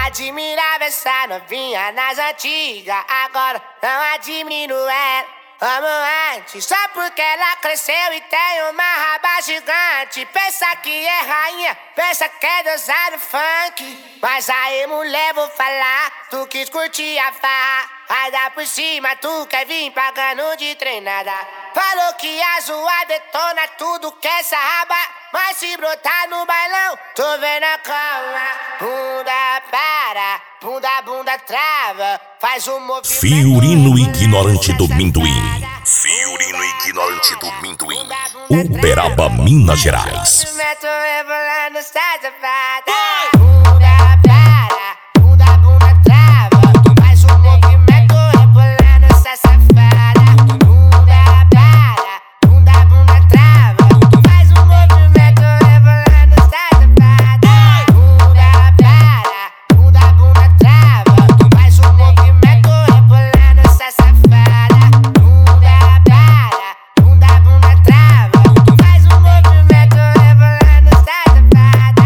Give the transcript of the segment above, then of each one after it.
admirava essa novinha nas antigas, agora não admiro ela. Amo antes, só porque ela cresceu e tem uma raba gigante. Pensa que é rainha, pensa que é deusa do funk. Mas aí mulher, vou falar, tu quis curtir a farra. Aí dá por cima, tu quer vir pagando de treinada. Falou que a zoa detona tudo que essa raba. Mas se brotar no bailão, tô vendo a cama. Bunda para, bunda trava. Faz um movimento. Fiorino ignorante do Minduim. Fiorino ignorante do Minduim. Uberaba, Minas Gerais. Movimento rebolando, está safada. Bunda para, bunda trava. Faz um movimento rebolando, está safada. Bunda para, bunda trava. Faz um movimento rebolando, está safada. Bunda para, bunda trava. Faz um movimento rebolando, está safada. Bunda para, bunda trava. Faz um movimento rebolando, está safada.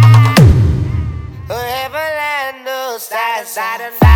Rebolando, está safada.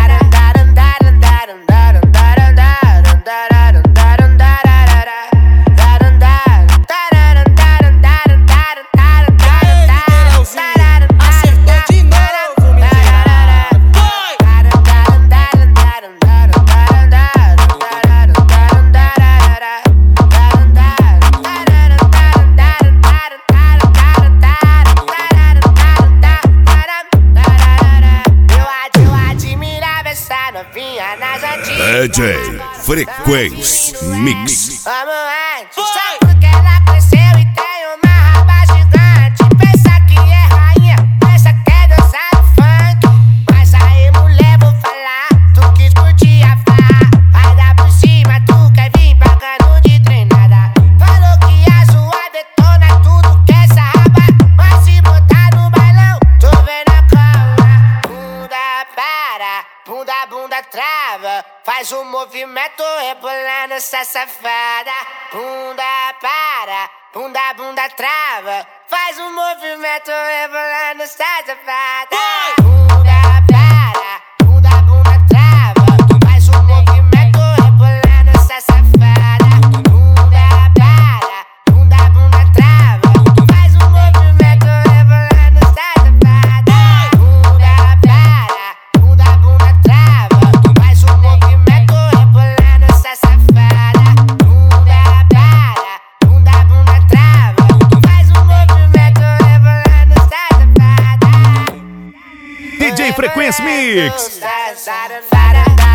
DJ Frequência Mix. Amo antes, só porque ela cresceu e tem uma raba gigante. Pensa que é rainha, pensa que é deusa do funk. Mas aí mulher, vou falar, tu quis curtir a farra. Aí dá por cima, tu quer vir pagando de treinada. Falou que a zoa detona tudo que essa raba. Mas se botar no bailão, tô vendo a cama. Bunda para, bunda trava. Faz um movimento rebolando, essa safada. Bunda para, bunda trava. Faz um movimento rebolando, essa safada. Bunda para, bunda trava. Faz um movimento rebolando, essa safada. Bunda para, bunda trava. Faz um movimento rebolando, essa safada. Bunda para, bunda trava. Faz um movimento rebolando, essa safada. Bunda para, bunda trava. Faz um movimento rebolando, essa safada. DJ Frequência Mix. Essa safada.